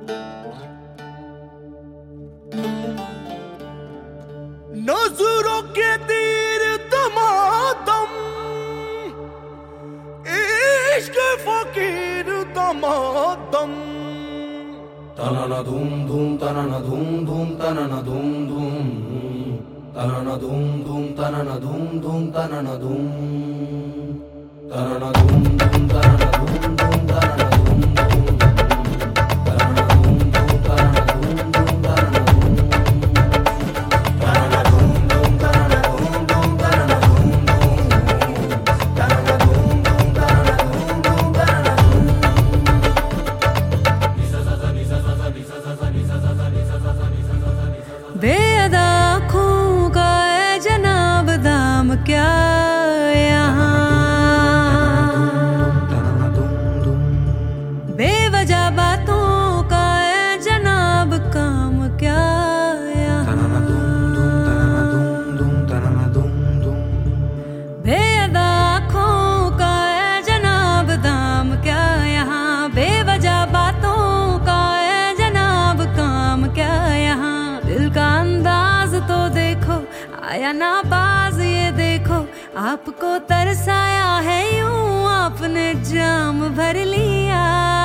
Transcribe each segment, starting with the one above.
नजरों के तीर दमादम, इश्क फकीर दमादम। तनना धूम धूम तनना धूम धूम तनना धूम धूम तनना धूम धूम तनना धूम धूम तनना धूम तनना धूम धूम तनना धूम धूम तनना धूम धूम तनना धूम धूम तनना धूम धूम तनना धूम तनना धूम धूम तनना धूम धूम तनना धूम धूम तनना धूम धूम तनना धूम धूम तनना धूम। बेअदा आँखों का है जनाब दाम क्या यहाँ, बेवजह बातों का है जनाब काम क्या यहाँ, बेअदा आँखों का है जनाब दाम क्या यहाँ, बेवजह बातों का है जनाब काम क्या यहाँ। दिल का अंदाज तो देखो आया ना बाज, ये देखो आपको तरसाया है यूं आपने जाम भर लिया।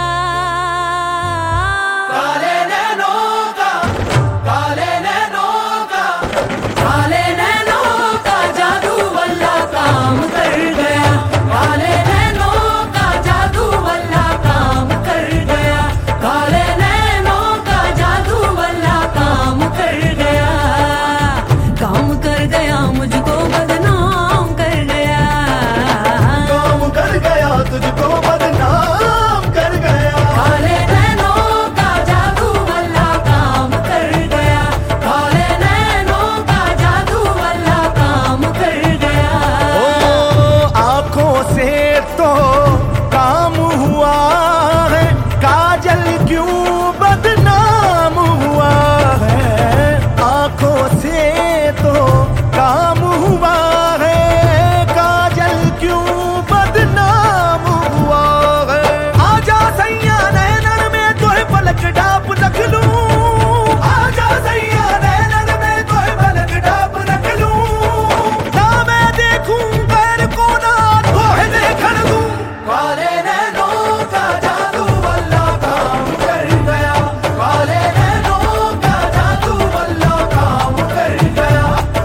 काले नैनों का, काले नैनों का, काले नैनों का जादू वल्ला काम कर गया, काले नैनों का जादू वल्ला काम कर गया, काले नैनों का जादू वल्ला काम कर गया, काम कर गया मुझको बदनाम कर गया, काम कर गया तुझको बदनाम कर गया। काले नैनों का जादू वल्ला काम कर गया, काले नैनों का जादू वल्ला काम कर गया। ओ आँखों से तो काम हुआ है, काजल क्यों बदनाम हुआ है, आँखों से तो काम हुआ है, काजल क्यों बदनाम हुआ है। आजा सैया नैनन में तोहे पलक डाप रख लूं, आजा सैया नैनन में तोहे पलक डाप रख लूं, ना मैं देखूं गैर को ना तोहे देखन दूं। काले नैनों का जादू वल्ला काम कर गया, काले नैनों का जादू वल्ला काम कर गया।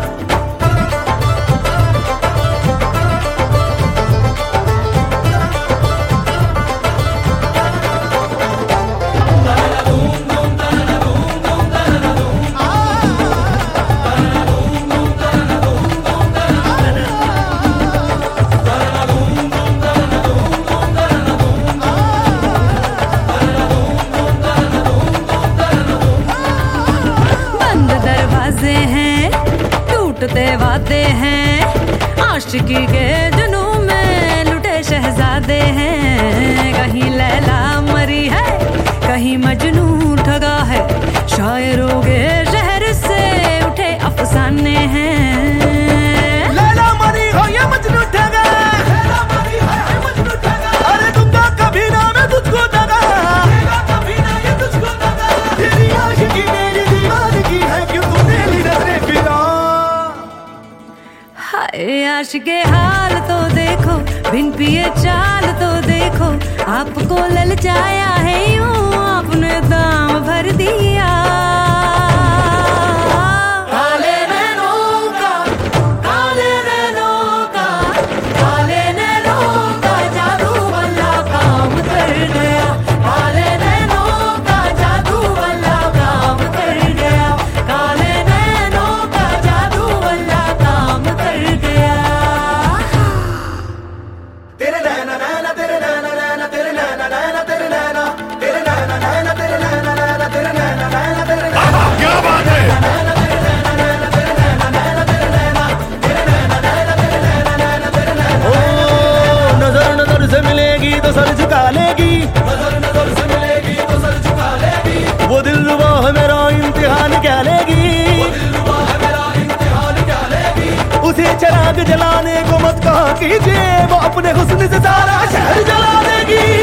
बंद दरवाजे हैं टूटते वादे हैं, आशिकी के जुनून में लुटे शहजादे हैं, कहीं लैला मरी है कहीं मजनू ठगा है, शायरों के शहर से उठे अफसाने हैं। लैला मरी हो या मजनू ठगा, लैला मरी हो या मजनू ठगा, अरे दूंगा कभी ना मैं तुझको दगा, देगा कभी ना ये तुझको दगा, तेरी आशिकी मेरी दीवानगी है क्यों तूने ली नजरे फिरा। हाय आशिके हाल तो देखो, बिन पिए चाल तो देखो, आपको ललचाया है यूं आपने दाम भर दिया। काले नैनों का, काले नैनों का, काले नैनों का जादू वल्ला काम कर गया, काले नैनों का जादू वल्ला काम कर गया, काले नैनों का जादू वल्ला काम कर गया। तेरे नैना नैना तेरे नैना नैना तेरे नैना नैना तेरे नैना तेरे नैना नैना तेरे नैना नैना तेरे नैना नैना तेरे नैना। क्या बात है? नजर नजर से मिलेगी तो सर झुका लेगी, नजर नजर से मिलेगी तो सर झुका लेगी, वो दिलरुबा है मेरा इम्तिहान क्या लेगी, वो दिलरुबा है मेरा इम्तिहान क्या लेगी। उसे चिराग जलाने को मत कहा कीजिए, वो अपने हुस्न से सारा शहर जला देगी।